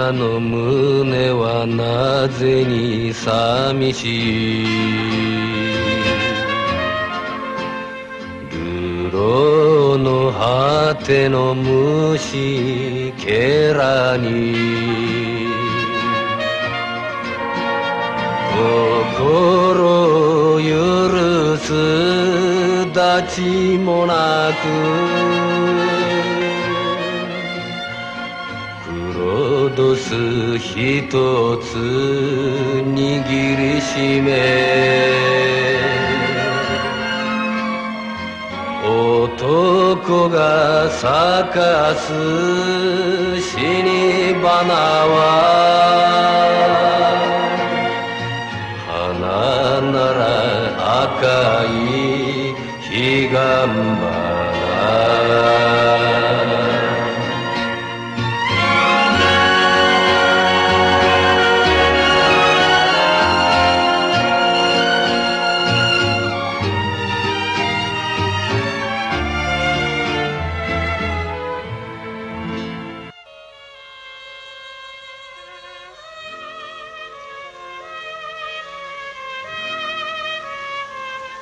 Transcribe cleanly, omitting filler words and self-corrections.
女の胸はなぜに寂しい。流浪の果ての虫けらに心を許す立ちもなく黒ドス一つ握りしめ男が咲かす死に花は花なら赤い彼岸花